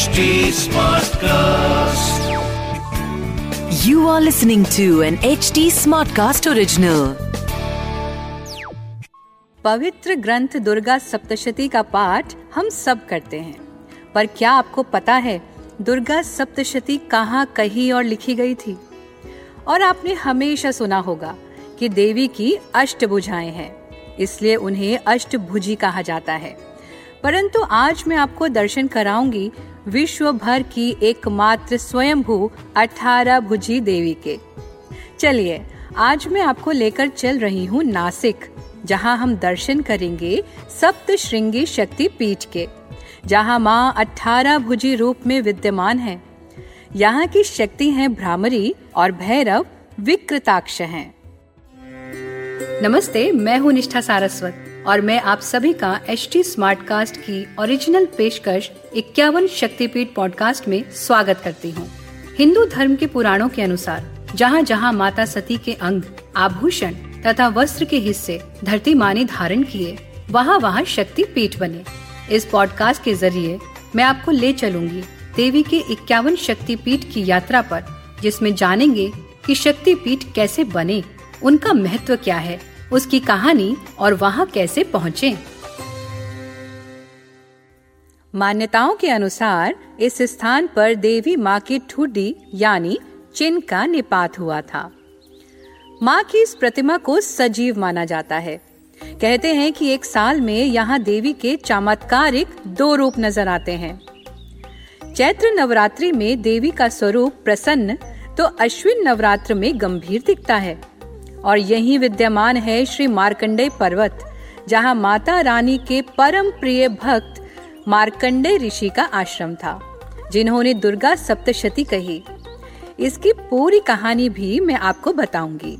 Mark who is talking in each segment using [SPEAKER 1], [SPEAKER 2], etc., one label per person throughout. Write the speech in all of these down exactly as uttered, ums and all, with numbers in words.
[SPEAKER 1] H T Smartcast.
[SPEAKER 2] You are listening to an H T Smartcast original.
[SPEAKER 3] पवित्र ग्रंथ दुर्गा सप्तशती का पाठ हम सब करते हैं, पर क्या आपको पता है दुर्गा सप्तशती कहाँ कही और लिखी गई थी? और आपने हमेशा सुना होगा कि देवी की अष्टभुजाएं हैं, इसलिए उन्हें अष्टभुजी कहा जाता है। परंतु आज मैं आपको दर्शन कराऊंगी विश्व भर की एकमात्र स्वयंभू अठारह भुजी देवी के। चलिए आज मैं आपको लेकर चल रही हूँ नासिक, जहाँ हम दर्शन करेंगे सप्त श्रृंगी शक्ति पीठ के, जहाँ माँ अठारह भुजी रूप में विद्यमान है। यहाँ की शक्ति हैं भ्रामरी और भैरव विकृताक्ष हैं। नमस्ते, मैं हूँ निष्ठा सारस्वत और मैं आप सभी का एच टी स्मार्टकास्ट की ओरिजिनल पेशकश इक्यावन शक्तिपीठ पॉडकास्ट में स्वागत करती हूँ। हिंदू धर्म के पुराणों के अनुसार जहाँ जहाँ माता सती के अंग, आभूषण तथा वस्त्र के हिस्से धरती माँ ने धारण किए, वहाँ वहाँ शक्ति पीठ बने। इस पॉडकास्ट के जरिए मैं आपको ले चलूंगी देवी के इक्यावन शक्ति पीठ की यात्रा पर, जिसमें जानेंगे कि शक्ति पीठ कैसे बने, उनका महत्व क्या है, उसकी कहानी और वहाँ कैसे पहुँचे। मान्यताओं के अनुसार इस स्थान पर देवी माँ की ठुड्डी यानी चिन्ह का निपात हुआ था। माँ की इस प्रतिमा को सजीव माना जाता है। कहते हैं कि एक साल में यहाँ देवी के चमत्कारिक दो रूप नजर आते हैं। चैत्र नवरात्रि में देवी का स्वरूप प्रसन्न तो अश्विन नवरात्र में गंभीर दिखता है। और यहीं विद्यमान है श्री मार्कंडेय पर्वत, जहाँ माता रानी के परम प्रिय भक्त मार्कंडेय ऋषि का आश्रम था, जिन्होंने दुर्गा सप्तशती कही। इसकी पूरी कहानी भी मैं आपको बताऊंगी।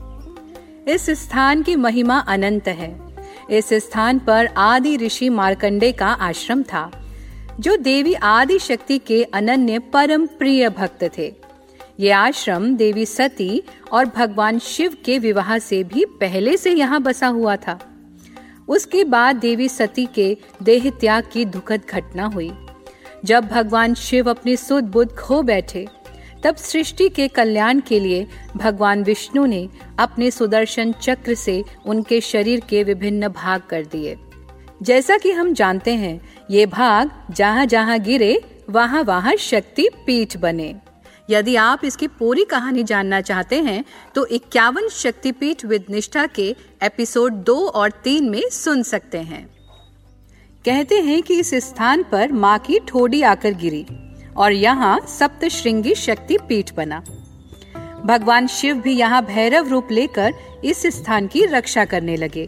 [SPEAKER 3] इस स्थान की महिमा अनंत है। इस स्थान पर आदि ऋषि मार्कंडेय का आश्रम था, जो देवी आदि शक्ति के अनन्य परम प्रिय भक्त थे। ये आश्रम देवी सती और भगवान शिव के विवाह से भी पहले से यहाँ बसा हुआ था। उसके बाद देवी सती के देह त्याग की दुखद घटना हुई। जब भगवान शिव अपनी सुध बुध खो बैठे, तब सृष्टि के कल्याण के लिए भगवान विष्णु ने अपने सुदर्शन चक्र से उनके शरीर के विभिन्न भाग कर दिए। जैसा कि हम जानते हैं, ये भाग जहाँ जहाँ गिरे वहाँ वहाँ शक्ति पीठ बने। यदि आप इसकी पूरी कहानी जानना चाहते हैं तो इक्यावन शक्तिपीठ विद निष्ठा के एपिसोड दो और तीन में सुन सकते हैं। कहते हैं कि इस स्थान पर माँ की ठोडी आकर गिरी और यहाँ सप्त श्रृंगी शक्ति पीठ बना। भगवान शिव भी यहाँ भैरव रूप लेकर इस स्थान की रक्षा करने लगे।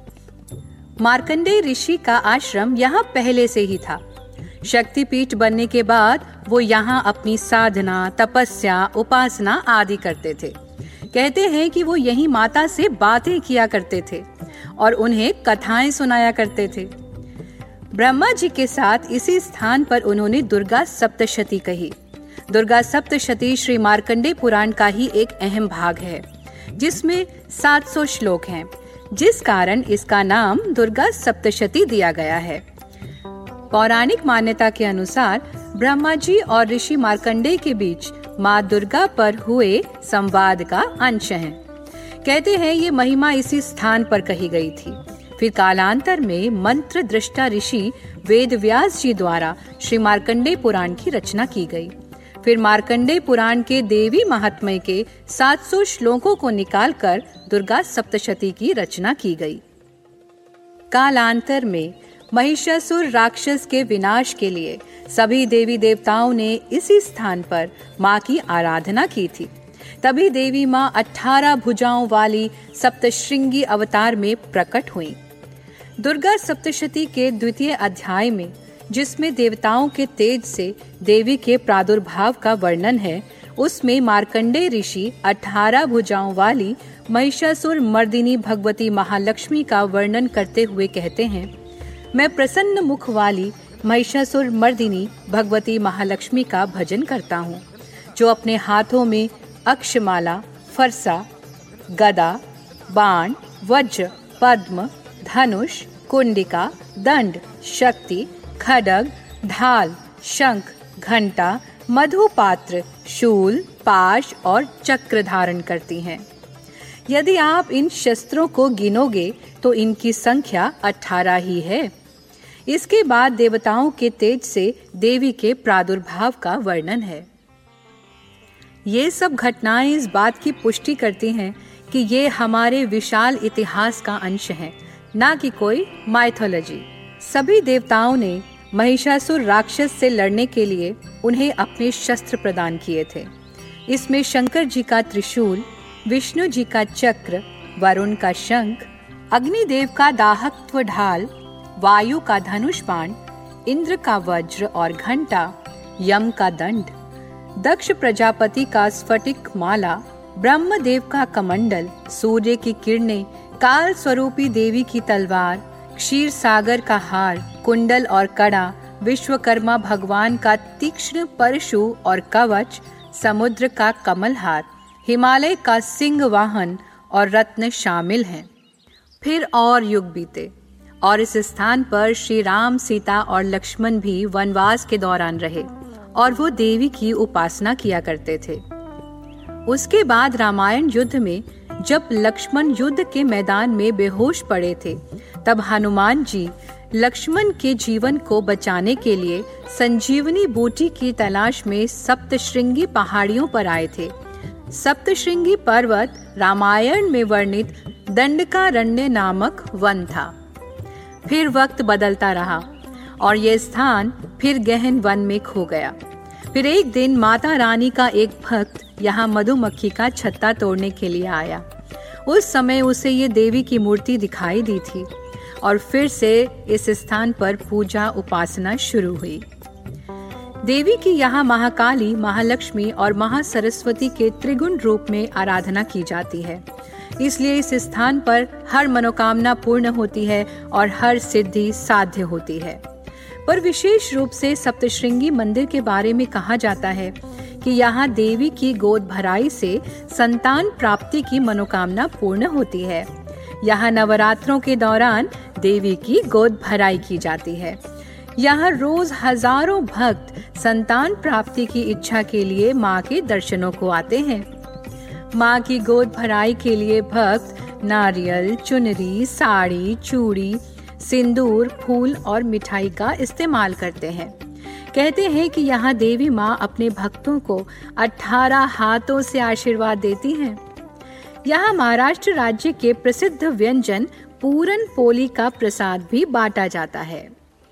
[SPEAKER 3] मार्कंडेय ऋषि का आश्रम यहाँ पहले से ही था। शक्तिपीठ बनने के बाद वो यहाँ अपनी साधना, तपस्या, उपासना आदि करते थे। कहते हैं कि वो यही माता से बातें किया करते थे और उन्हें कथाएं सुनाया करते थे। ब्रह्मा जी के साथ इसी स्थान पर उन्होंने दुर्गा सप्तशती कही। दुर्गा सप्तशती श्री मार्कंडेय पुराण का ही एक अहम भाग है, जिसमें सात सौ श्लोक हैं, जिस कारण इसका नाम दुर्गा सप्तशती दिया गया है। पौराणिक मान्यता के अनुसार ब्रह्मा जी और ऋषि मार्कंडेय के बीच माँ दुर्गा पर हुए संवाद का अंश है। कहते हैं ये महिमा इसी स्थान पर कही गई थी। फिर कालांतर में मंत्र दृष्टा ऋषि वेद व्यास जी द्वारा श्री मार्कंडेय पुराण की रचना की गई। फिर मार्कंडेय पुराण के देवी महात्म्य के सात सौ श्लोकों को निकालकर दुर्गा सप्तशती की रचना की गई। कालांतर में महिषासुर राक्षस के विनाश के लिए सभी देवी देवताओं ने इसी स्थान पर माँ की आराधना की थी। तभी देवी माँ अठारह भुजाओं वाली सप्तश्रृंगी अवतार में प्रकट हुई। दुर्गा सप्तशती के द्वितीय अध्याय में, जिसमें देवताओं के तेज से देवी के प्रादुर्भाव का वर्णन है, उसमें मार्कंडेय ऋषि अठारह भुजाओं वाली महिषासुर मर्दिनी भगवती महालक्ष्मी का वर्णन करते हुए कहते हैं, मैं प्रसन्न मुख वाली महिषासुर मर्दिनी भगवती महालक्ष्मी का भजन करता हूँ, जो अपने हाथों में अक्षमाला, फरसा, गदा, बाण, वज्र, पद्म, धनुष, कुंडिका, दंड, शक्ति, खड्ग, ढाल, शंख, घंटा, मधुपात्र, शूल, पाश और चक्र धारण करती हैं। यदि आप इन शस्त्रों को गिनोगे तो इनकी संख्या अठारह ही है। इसके बाद देवताओं के तेज से देवी के प्रादुर्भाव का वर्णन है। ये सब घटनाएं इस बात की पुष्टि करती हैं कि ये हमारे विशाल इतिहास का अंश हैं, ना कि कोई माइथोलॉजी। सभी देवताओं ने महिषासुर राक्षस से लड़ने के लिए उन्हें अपने शस्त्र प्रदान किए थे। इसमें शंकर जी का त्रिशूल, विष्णु जी का चक्र, वरुण का शंख, अग्निदेव का दाहकत्व ढाल, वायु का धनुष बाण, इंद्र का वज्र और घंटा, यम का दंड, दक्ष प्रजापति का स्फटिक माला, ब्रह्मदेव का कमंडल, सूर्य की किरणें, काल स्वरूपी देवी की तलवार, क्षीर सागर का हार, कुंडल और कड़ा, विश्वकर्मा भगवान का तीक्ष्ण परशु और कवच, समुद्र का कमलहार, हिमालय का सिंह वाहन और रत्न शामिल हैं। फिर और युग बीते और इस स्थान पर श्री राम, सीता और लक्ष्मण भी वनवास के दौरान रहे और वो देवी की उपासना किया करते थे। उसके बाद रामायण युद्ध में जब लक्ष्मण युद्ध के मैदान में बेहोश पड़े थे, तब हनुमान जी लक्ष्मण के जीवन को बचाने के लिए संजीवनी बूटी की तलाश में सप्तशृंगी पहाड़ियों पर आए थे। सप्तशृंगी पर्वत रामायण में वर्णित दंडकारण्य नामक वन था। फिर वक्त बदलता रहा और यह स्थान फिर गहन वन में खो गया। फिर एक दिन माता रानी का एक भक्त यहाँ मधुमक्खी का छत्ता तोड़ने के लिए आया। उस समय उसे ये देवी की मूर्ति दिखाई दी थी और फिर से इस स्थान पर पूजा उपासना शुरू हुई। देवी की यहाँ महाकाली, महालक्ष्मी और महासरस्वती के त्रिगुण रूप में आराधना की जाती है। इसलिए इस स्थान पर हर मनोकामना पूर्ण होती है और हर सिद्धि साध्य होती है। पर विशेष रूप से सप्तशृंगी मंदिर के बारे में कहा जाता है कि यहाँ देवी की गोद भराई से संतान प्राप्ति की मनोकामना पूर्ण होती है। यहाँ नवरात्रों के दौरान देवी की गोद भराई की जाती है। यहाँ रोज हजारों भक्त संतान प्राप्ति की इच्छा के लिए माँ के दर्शनों को आते हैं। माँ की गोद भराई के लिए भक्त नारियल, चुनरी, साड़ी, चूड़ी, सिंदूर, फूल और मिठाई का इस्तेमाल करते हैं। कहते हैं कि यहाँ देवी माँ अपने भक्तों को अठारह हाथों से आशीर्वाद देती हैं। यहाँ महाराष्ट्र राज्य के प्रसिद्ध व्यंजन पूरन पोली का प्रसाद भी बांटा जाता है।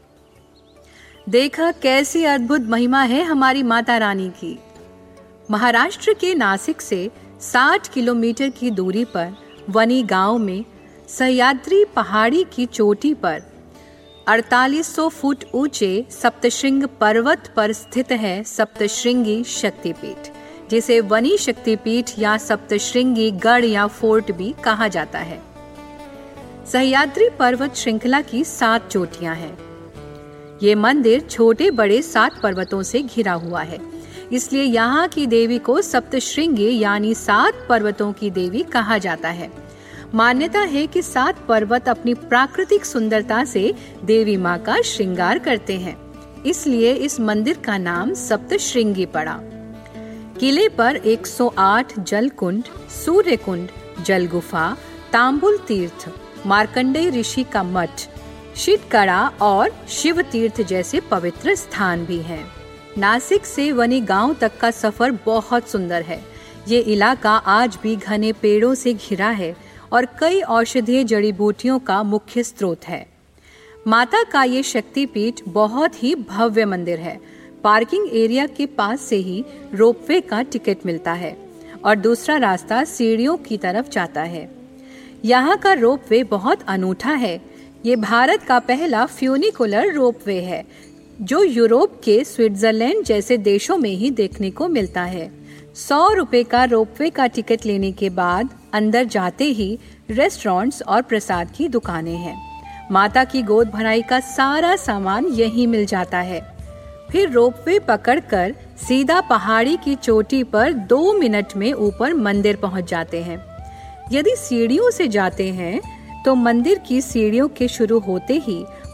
[SPEAKER 3] देखा कैसी अद्भुत महिमा है हमारी माता रानी की। महाराष्ट्र के नासिक से साठ किलोमीटर की दूरी पर वनी गांव में सह्याद्री पहाड़ी की चोटी पर अड़तालीस सौ फुट ऊंचे सप्तशृंग पर्वत पर स्थित है सप्तशृंगी शक्तिपीठ, जिसे वनी शक्तिपीठ या सप्तशृंगी गढ़ या फोर्ट भी कहा जाता है। सह्याद्री पर्वत श्रृंखला की सात चोटियां हैं। ये मंदिर छोटे बड़े सात पर्वतों से घिरा हुआ है, इसलिए यहाँ की देवी को सप्तशृंगी यानी सात पर्वतों की देवी कहा जाता है। मान्यता है कि सात पर्वत अपनी प्राकृतिक सुंदरता से देवी माँ का श्रृंगार करते हैं, इसलिए इस मंदिर का नाम सप्तशृंगी पड़ा। किले पर एक सौ आठ जल कुंड, सूर्य कुंड, जल गुफा, तांबुल तीर्थ, मार्कंडेय ऋषि का मठ, शीतकड़ा और शिव तीर्थ जैसे पवित्र स्थान भी हैं। नासिक से वनी गांव तक का सफर बहुत सुंदर है। ये इलाका आज भी घने पेड़ों से घिरा है और कई औषधीय जड़ी बूटियों का मुख्य स्रोत है। माता का ये शक्तिपीठ बहुत ही भव्य मंदिर है। पार्किंग एरिया के पास से ही रोपवे का टिकट मिलता है और दूसरा रास्ता सीढ़ियों की तरफ जाता है। यहाँ का रोपवे बहुत अनूठा है। ये भारत का पहला फ्यूनिकुलर रोपवे है, जो यूरोप के स्विट्जरलैंड जैसे देशों में ही देखने को मिलता है। सौ रुपए का रोपवे का टिकट लेने के बाद अंदर जाते ही रेस्टोरेंट्स और प्रसाद की दुकानें हैं। माता की गोद भराई का सारा सामान यहीं मिल जाता है। फिर रोपवे पकड़कर सीधा पहाड़ी की चोटी पर दो मिनट में ऊपर मंदिर पहुंच जाते हैं। यदि सीढ़ियों से जाते हैं तो मंदिर की सीढ़ियों के शुरू होते ही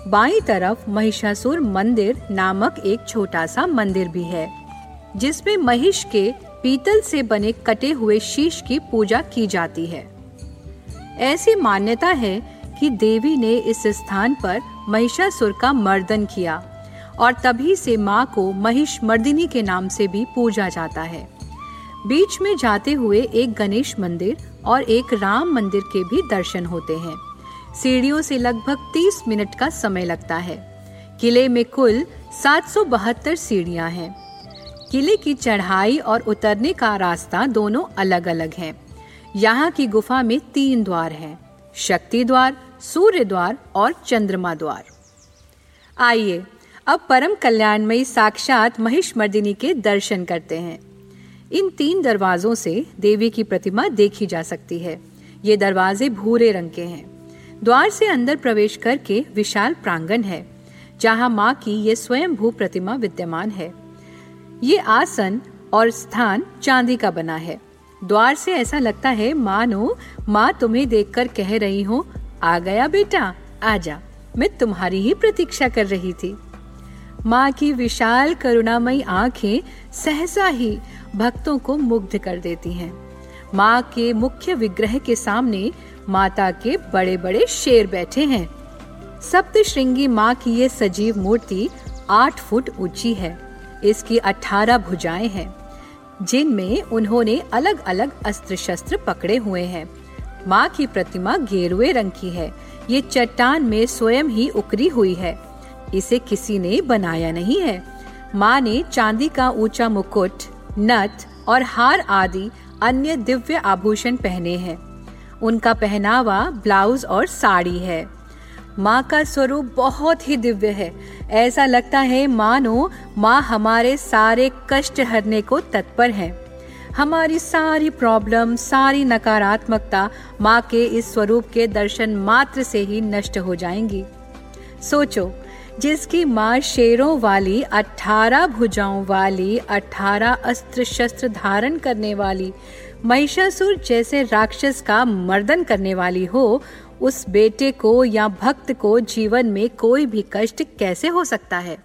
[SPEAKER 3] बाईं तरफ महिषासुर मंदिर नामक एक छोटा सा मंदिर भी है, जिसमें महिष के पीतल से बने कटे हुए शीश की पूजा की जाती है। ऐसी मान्यता है कि देवी ने इस स्थान पर महिषासुर का मर्दन किया और तभी से माँ को महिषमर्दिनी के नाम से भी पूजा जाता है। बीच में जाते हुए एक गणेश मंदिर और एक राम मंदिर के भी दर्शन होते हैं। सीढ़ियों से लगभग तीस मिनट का समय लगता है। किले में कुल सात सौ बहत्तर सीढ़ियां हैं। किले की चढ़ाई और उतरने का रास्ता दोनों अलग अलग है। यहाँ की गुफा में तीन द्वार हैं, शक्ति द्वार, सूर्य द्वार और चंद्रमा द्वार। आइए अब परम कल्याणमयी साक्षात महिषमर्दिनी के दर्शन करते हैं। इन तीन दरवाजों से देवी की प्रतिमा देखी जा सकती है। ये दरवाजे भूरे रंग के हैं। द्वार से अंदर प्रवेश करके विशाल प्रांगण है, जहाँ माँ की ये स्वयंभू प्रतिमा विद्यमान है। ये आसन और स्थान चांदी का बना है। द्वार से ऐसा लगता है मानो माँ तुम्हें देखकर कह रही हो, आ गया बेटा, आजा, मैं तुम्हारी ही प्रतीक्षा कर रही थी। माँ की विशाल करुणामयी आंखें सहसा ही भक्तों को मुग्ध कर देती हैं। माँ के मुख्य विग्रह के सामने माता के बड़े बड़े शेर बैठे हैं। सप्तश्रृंगी माँ की ये सजीव मूर्ति आठ फुट ऊंची है। इसकी अठारह भुजाएं हैं, जिनमें उन्होंने अलग अलग अस्त्र शस्त्र पकड़े हुए हैं। माँ की प्रतिमा गेरुए रंग की है। ये चट्टान में स्वयं ही उकरी हुई है। इसे किसी ने बनाया नहीं है। माँ ने चांदी का ऊंचा मुकुट, नथ और हार आदि अन्य दिव्य आभूषण पहने हैं। उनका पहनावा ब्लाउज और साड़ी है। माँ का स्वरूप बहुत ही दिव्य है। ऐसा लगता है मानो माँ हमारे सारे कष्ट हरने को तत्पर है। हमारी सारी प्रॉब्लम, सारी नकारात्मकता माँ के इस स्वरूप के दर्शन मात्र से ही नष्ट हो जाएंगी। सोचो, जिसकी माँ शेरों वाली, अठारह भुजाओं वाली, अठारह अस्त्र शस्त्र धारण करने वाली, महिषासुर जैसे राक्षस का मर्दन करने वाली हो, उस बेटे को या भक्त को जीवन में कोई भी कष्ट कैसे हो सकता है।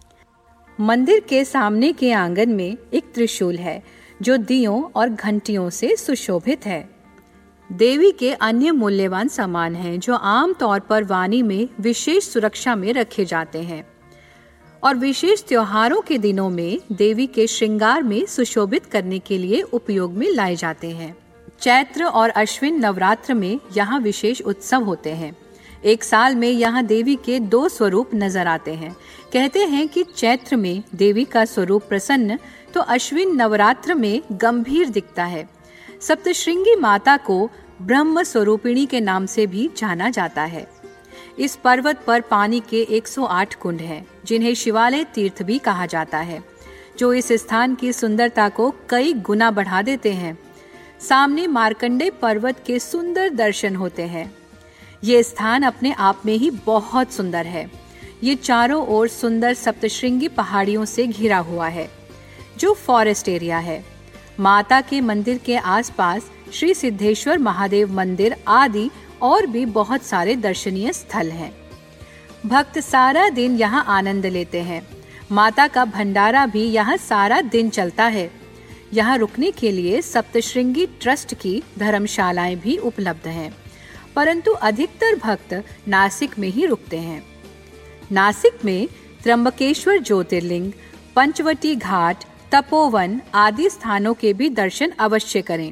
[SPEAKER 3] मंदिर के सामने के आंगन में एक त्रिशूल है, जो दियों और घंटियों से सुशोभित है। देवी के अन्य मूल्यवान सामान हैं, जो आम तौर पर वाणी में विशेष सुरक्षा में रखे जाते हैं और विशेष त्योहारों के दिनों में देवी के श्रृंगार में सुशोभित करने के लिए उपयोग में लाए जाते हैं। चैत्र और अश्विन नवरात्र में यहाँ विशेष उत्सव होते हैं। एक साल में यहाँ देवी के दो स्वरूप नजर आते हैं। कहते हैं कि चैत्र में देवी का स्वरूप प्रसन्न तो अश्विन नवरात्र में गंभीर दिखता है। सप्तश्रृंगी माता को ब्रह्म स्वरूपिणी के नाम से भी जाना जाता है। इस पर्वत पर पानी के एक सौ आठ कुंड हैं, जिन्हें शिवालय तीर्थ भी कहा जाता है, जो इस स्थान की सुंदरता को कई गुना बढ़ा देते हैं। सामने मार्कंडे पर्वत के सुंदर दर्शन होते हैं। ये स्थान अपने आप में ही बहुत सुंदर है। ये चारों ओर सुंदर सप्तश्रृंगी पहाड़ियों से घिरा हुआ है, जो फॉरेस्ट एरिया है। माता के मंदिर के आसपास श्री सिद्धेश्वर महादेव मंदिर आदि और भी बहुत सारे दर्शनीय स्थल हैं। भक्त सारा दिन यहाँ आनंद लेते हैं। माता का भंडारा भी यहाँ सारा दिन चलता है। यहाँ रुकने के लिए सप्तश्रृंगी ट्रस्ट की धर्मशालाएं भी उपलब्ध हैं, परंतु अधिकतर भक्त नासिक में ही रुकते हैं। नासिक में त्र्यंबकेश्वर ज्योतिर्लिंग, पंचवटी घाट, तपोवन आदि स्थानों के भी दर्शन अवश्य करें।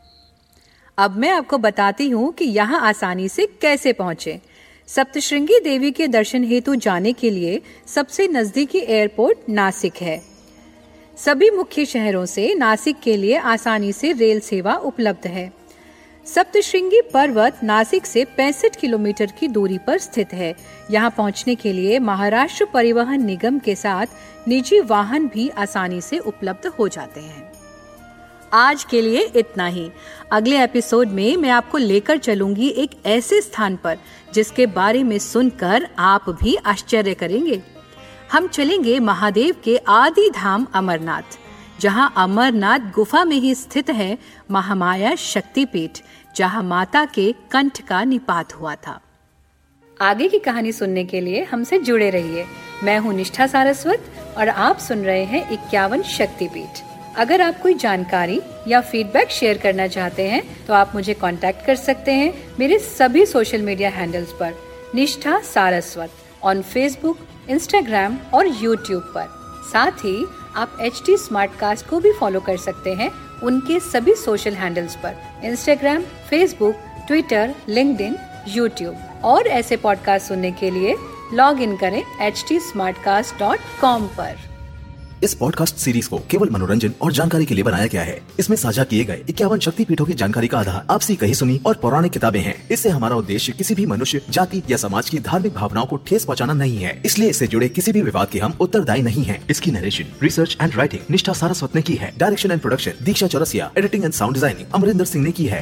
[SPEAKER 3] अब मैं आपको बताती हूँ कि यहाँ आसानी से कैसे पहुँचे। सप्तश्रृंगी देवी के दर्शन हेतु जाने के लिए सबसे नजदीकी एयरपोर्ट नासिक है। सभी मुख्य शहरों से नासिक के लिए आसानी से रेल सेवा उपलब्ध है। सप्तश्रृंगी पर्वत नासिक से पैंसठ किलोमीटर की दूरी पर स्थित है। यहाँ पहुँचने के लिए महाराष्ट्र परिवहन निगम के साथ निजी वाहन भी आसानी से उपलब्ध हो जाते हैं। आज के लिए इतना ही। अगले एपिसोड में मैं आपको लेकर चलूंगी एक ऐसे स्थान पर जिसके बारे में सुनकर आप भी आश्चर्य करेंगे। हम चलेंगे महादेव के आदि धाम अमरनाथ, जहां अमरनाथ गुफा में ही स्थित है महामाया शक्तिपीठ, जहां माता के कंठ का निपात हुआ था। आगे की कहानी सुनने के लिए हमसे जुड़े रहिए। मैं हूँ निष्ठा सारस्वत और आप सुन रहे हैं इक्यावन शक्तिपीठ। अगर आप कोई जानकारी या फीडबैक शेयर करना चाहते हैं तो आप मुझे कांटेक्ट कर सकते हैं मेरे सभी सोशल मीडिया हैंडल्स पर Nishtha Saraswat on Facebook, Instagram और यूट्यूब पर। साथ ही आप एच टी स्मार्टकास्ट को भी फॉलो कर सकते हैं उनके सभी सोशल हैंडल्स पर Instagram, Facebook, Twitter, LinkedIn, YouTube. और ऐसे पॉडकास्ट सुनने के लिए लॉग इन करें H T Smartcast dot com पर।
[SPEAKER 4] इस पॉडकास्ट सीरीज को केवल मनोरंजन और जानकारी के लिए बनाया गया है। इसमें साझा किए गए इक्यावन शक्तिपीठों की जानकारी का आधार आपसी कही सुनी और पौराणिक किताबें हैं। इससे हमारा उद्देश्य किसी भी मनुष्य, जाति या समाज की धार्मिक भावनाओं को ठेस पहुंचाना नहीं है, इसलिए इससे जुड़े किसी भी विवाद के हम उत्तरदायी नहीं हैं। इसकी narration, research and writing Nishtha Saraswat ने की है। Direction and production Diksha Chaurasia, editing and sound designing Amrinder Singh ने की है।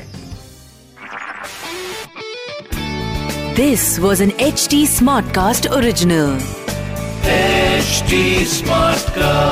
[SPEAKER 2] This was an H T Smartcast original.
[SPEAKER 1] H T Smartcast.